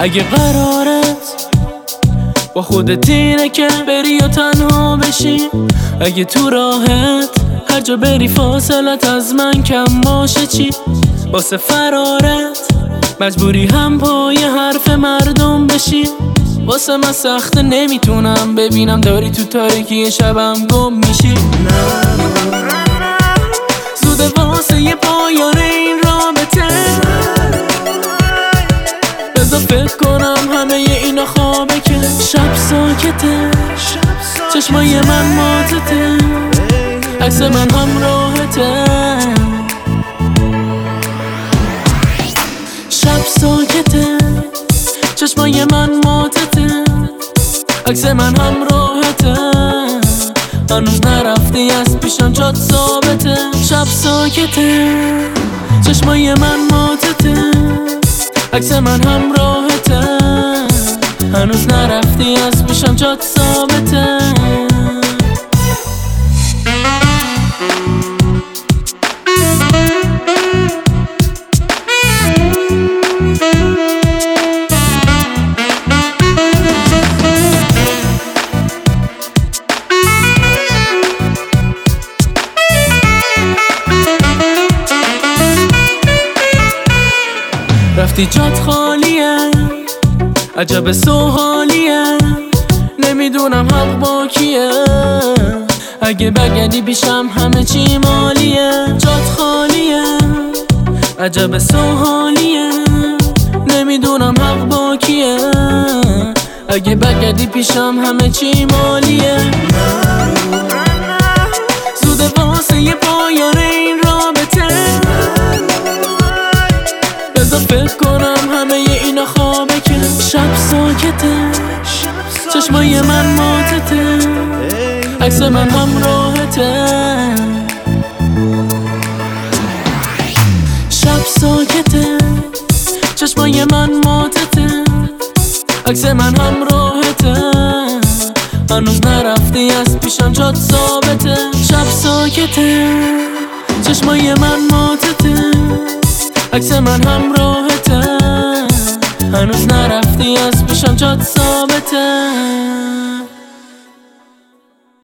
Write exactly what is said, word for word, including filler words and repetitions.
اگه قرارت با خودت اینه که بری و تنها بشی، اگه تو راهت هر جا بری فاصلت از من کم باشه، چی واسه فرارت مجبوری هم پای حرف مردم بشی؟ واسه من سخته نمیتونم ببینم داری تو تاریکی شبم گم میشی. زوده واسه یه پایان این رابطه، بذار فکر کنم همه اینا خوابه که شب ساکته، چشمای من ماتته، عکس من همراهته. شب ساکته، چشمای من ماتته، عکس من همراهته. هنوز نرفتی از پیشم جات ثابته. شب ساکته، چشمای من ماتته، عکس من همراهته. هنوز نرفتی از پیشم جات ثابته. رفتی جات خالیه، عجب سوحالیه، نمیدونم حق با کیه. اگه بگردی پیشم همه چی مالیه. جات خالیه، عجب سوحالیه، نمیدونم حق با کیه. اگه بگردی پیشم همه چی مالیه. زوده واسه یه پایان این رابطه، بذار فکر کنم همه اینا خوابه که شب ساکته، چشمای من ماتته، عکس من همراهته. شب ساکته، چشمای من ماتته، عکس من همراهته. هنوز نرفتی از پیشم جات ثابته. شب ساکته، چشمای من ماتته، عکس من همراهته. هنوز نرفتی از پیشم جات ثابته.